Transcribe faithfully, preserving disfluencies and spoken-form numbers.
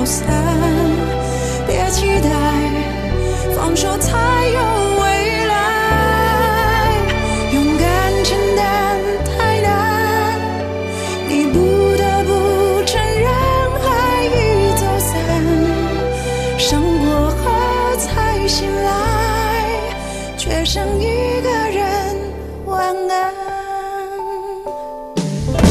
散。别期待放手才有未来，勇敢简单太难，你不得不承认爱已走散。伤过后才醒来，却剩一个